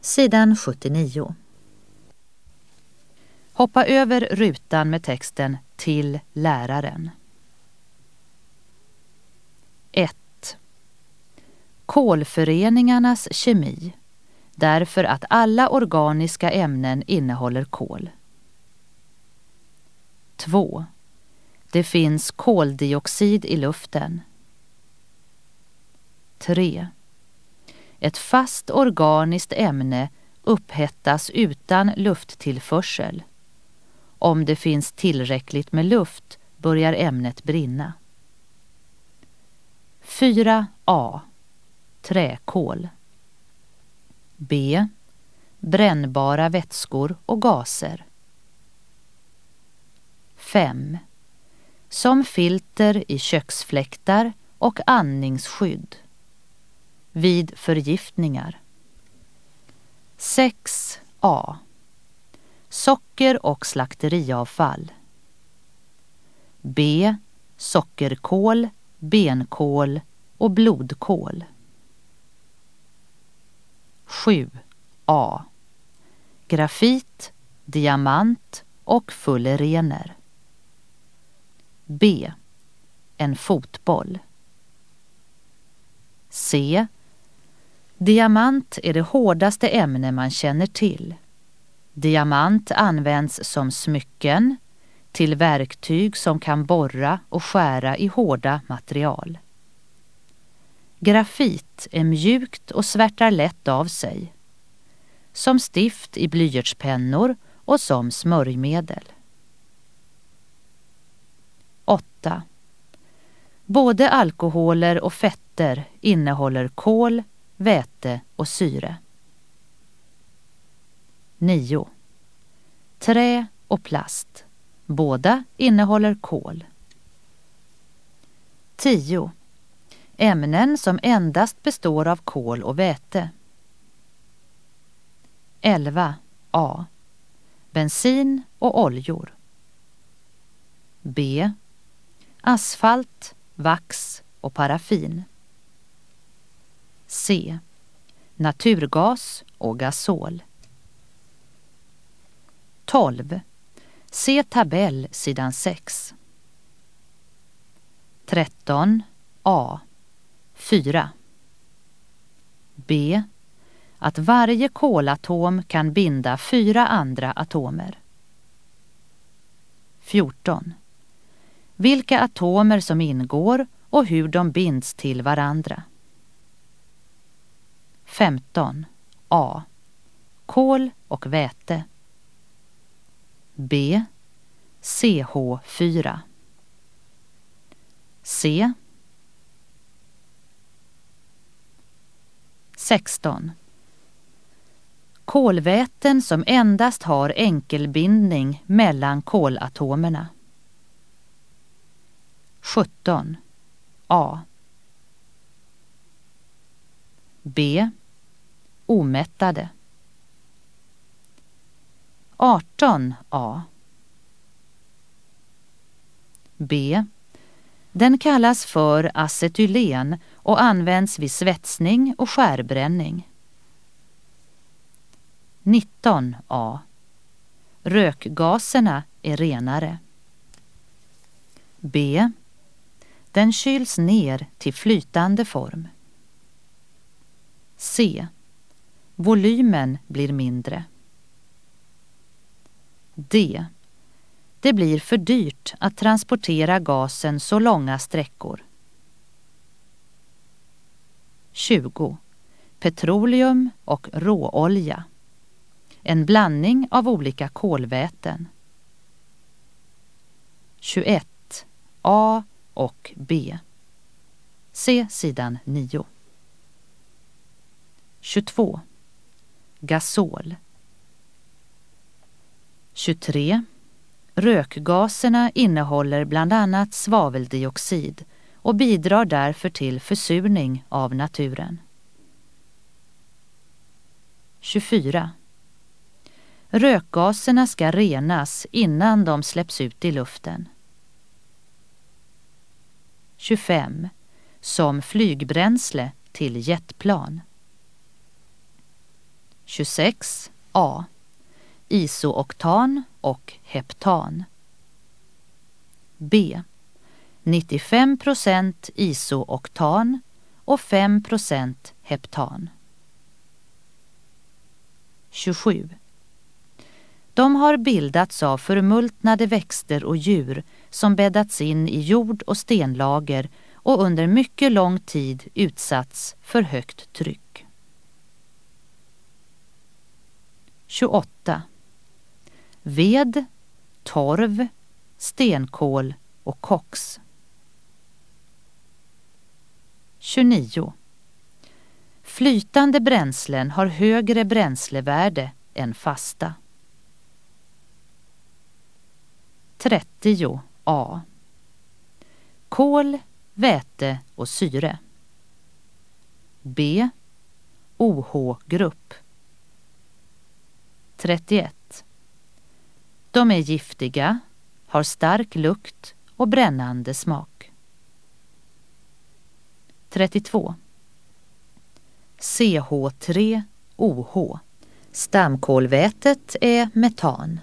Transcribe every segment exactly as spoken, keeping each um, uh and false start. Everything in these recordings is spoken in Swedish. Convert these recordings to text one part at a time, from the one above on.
Sidan sjuttionio. Hoppa över rutan med texten till läraren. ett. Kolföreningarnas kemi, därför att alla organiska ämnen innehåller kol. två. Det finns koldioxid i luften. tre. Ett fast organiskt ämne upphettas utan lufttillförsel. Om det finns tillräckligt med luft börjar ämnet brinna. fyra a. Träkol. B. Brännbara vätskor och gaser. fem. Som filter i köksfläktar och andningsskydd. Vid förgiftningar. sex a. Socker och slakteriavfall. B. Sockerkål, benkål och blodkål. sju a. Grafit, diamant och fullerener. B. En fotboll. C. Diamant är det hårdaste ämne man känner till. Diamant används som smycken, till verktyg som kan borra och skära i hårda material. Grafit är mjukt och svärtar lätt av sig. Som stift i blyertspennor och som smörjmedel. åtta. Både alkoholer och fetter innehåller kol, väte och syre. nio. Trä och plast. Båda innehåller kol. tio. Ämnen som endast består av kol och väte. elva a. Bensin och oljor. B. Asfalt, vax och paraffin. C. Naturgas och gasol. tolv. Se tabell sidan sex. tretton a. fyra. B. Att varje kolatom kan binda fyra andra atomer. fjorton. Vilka atomer som ingår och hur de binds till varandra. femton a. Kol och väte. B. C H fyra. C. sexton. Kolväten som endast har enkelbindning mellan kolatomerna. sjutton a. B. Omättade. arton a. B. Den kallas för acetylen och används vid svetsning och skärbränning. nitton a. Rökgaserna är renare. B. Den kyls ner till flytande form. C. Volymen blir mindre. D. Det blir för dyrt att transportera gasen så långa sträckor. tjugo. Petroleum och råolja. En blandning av olika kolväten. tjugoett a och b. Se sidan nio. tjugotvå. Gasol. tjugotre. Rökgaserna innehåller bland annat svaveldioxid och bidrar därför till försurning av naturen. tjugofyra. Rökgaserna ska renas innan de släpps ut i luften. tjugofem. Som flygbränsle till jetplan. tjugosex A. Isooktan och heptan. B. nittiofem procent isooktan och fem procent heptan. tjugosju. De har bildats av förmultnade växter och djur som bäddats in i jord- och stenlager och under mycket lång tid utsatts för högt tryck. tjugoåtta. Ved, torv, stenkol och koks. tjugonio. Flytande bränslen har högre bränslevärde än fasta. trettio A. Kol, väte och syre. B. O H-grupp. trettioett. De är giftiga, har stark lukt och brännande smak. trettiotvå. C H tre O H. Stamkolvätet är metan.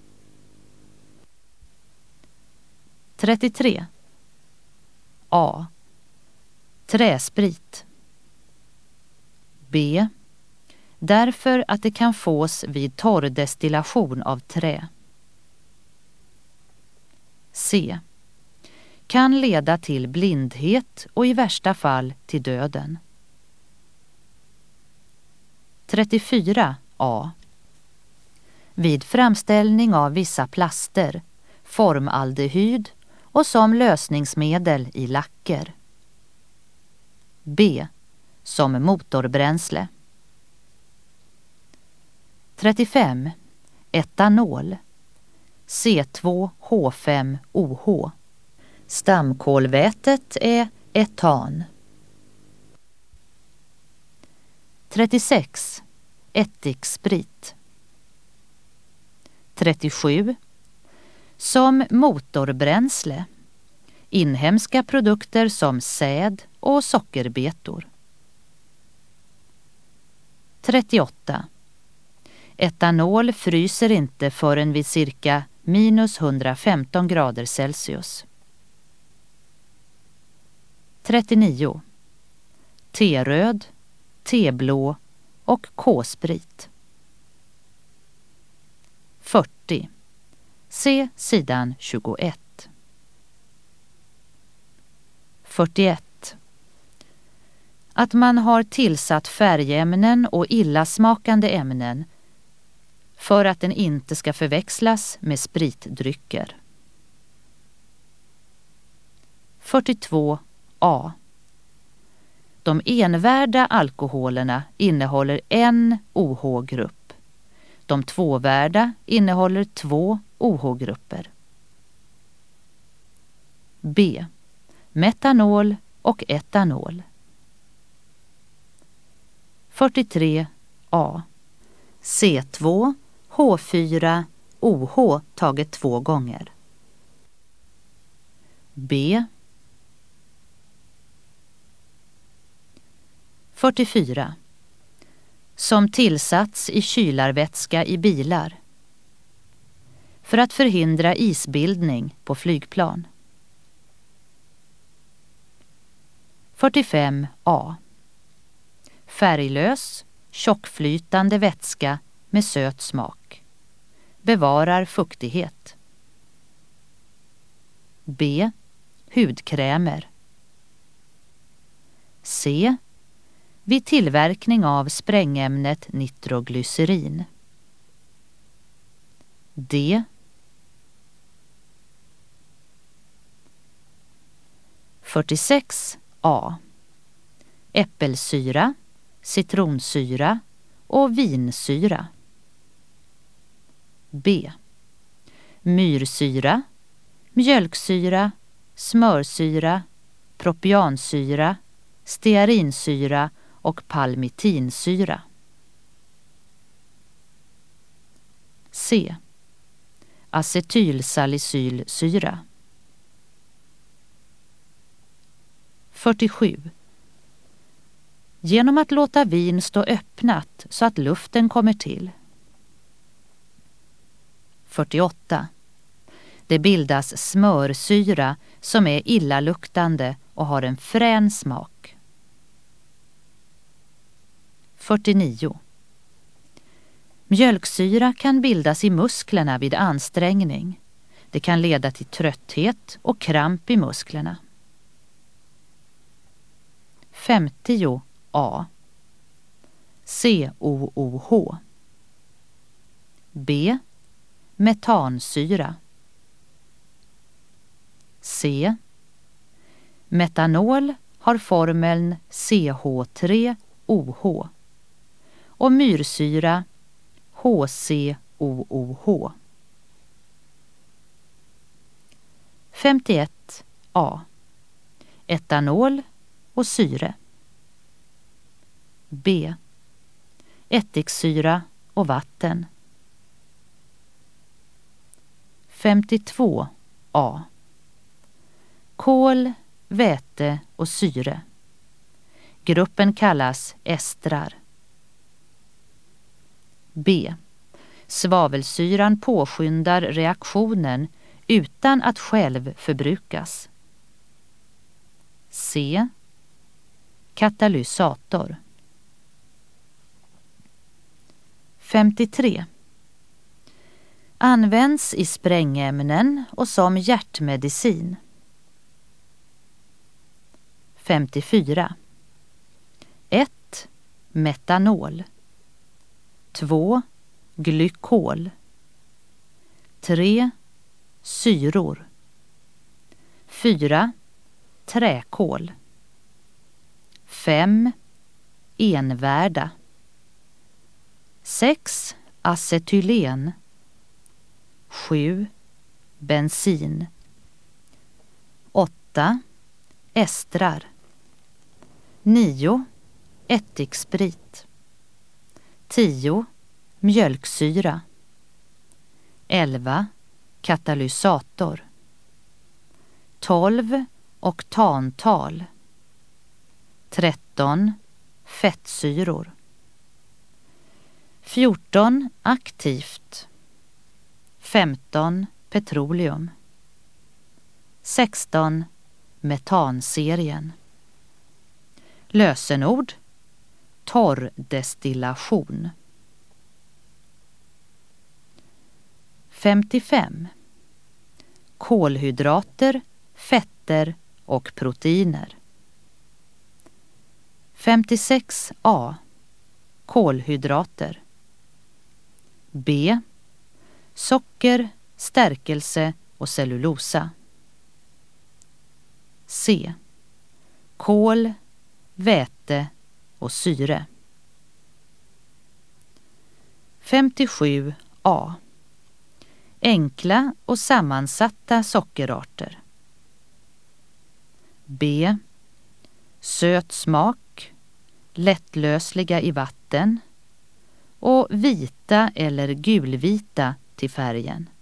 trettiotre. A. Träsprit. B. Därför att det kan fås vid torrdestillation av trä. C. Kan leda till blindhet och i värsta fall till döden. trettiofyra A. Vid framställning av vissa plaster, formaldehyd och som lösningsmedel i lacker. B. Som motorbränsle. trettiofem. Etanol. C två H fem O H. Stamkolvätet är etan. trettiosex. Ättiksprit. trettiosju. Som motorbränsle. Inhemska produkter som säd och sockerbetor. trettioåtta. Etanol fryser inte förrän vid cirka minus hundrafemton grader Celsius. trettionio. Teröd, teblå och K-sprit. fyrtio. Se sidan tjugoett. fyrtioett. Att man har tillsatt färgämnen och illasmakande ämnen för att den inte ska förväxlas med spritdrycker. fyrtiotvå A. De envärda alkoholerna innehåller en O H-grupp. De tvåvärda innehåller två O H-grupper. B. Metanol och etanol. fyrtiotre A. C två H fyra O H taget två gånger. B. fyrtiofyra. Som tillsats i kylarvätska i bilar för att förhindra isbildning på flygplan. fyrtiofem A. Färglös, tjockflytande vätska med söt smak. Bevarar fuktighet. B. Hudkrämer. C. Vid tillverkning av sprängämnet nitroglycerin. D. fyrtiosex A. Äppelsyra, citronsyra och vinsyra. B. Myrsyra, mjölksyra, smörsyra, propiansyra, stearinsyra och palmitinsyra. C. Acetylsalicylsyra. fyrtiosju. Genom att låta vin stå öppnat så att luften kommer till. fyrtioåtta. Det bildas smörsyra som är illaluktande och har en frän smak. fyrtionio. Mjölksyra kan bildas i musklerna vid ansträngning. Det kan leda till trötthet och kramp i musklerna. femtio A. C O O H. B. Metansyra. C. Metanol har formeln C H tre O H och myrsyra H C O O H. femtioett A. Etanol och syre. B. Ättiksyra och vatten. femtiotvå A. Kol, väte och syre. Gruppen kallas estrar. B. Svavelsyran påskyndar reaktionen utan att själv förbrukas. C. Katalysator. femtiotre. Används i sprängämnen och som hjärtmedicin. femtiofyra. ett. Metanol. två. Glykol. tre. Syror. fyra. Träkol. fem. Envärda. sex. Acetylen. sju. Bensin. åtta. Estrar. nio. Ättiksprit. tio. Mjölksyra. elva. Katalysator. tolv. Oktantal. tretton. Fettsyror. fjorton. Aktivt. femton. Petroleum. sexton. Metanserien. Lösenord: torrdestillation. femtiofem. Kolhydrater, fetter och proteiner. femtiosex A. Kolhydrater. B. Socker, stärkelse och cellulosa. C. Kol, väte och syre. femtiosju A. Enkla och sammansatta sockerarter. B. Söt smak, lättlösliga i vatten och vita eller gulvita till färgen.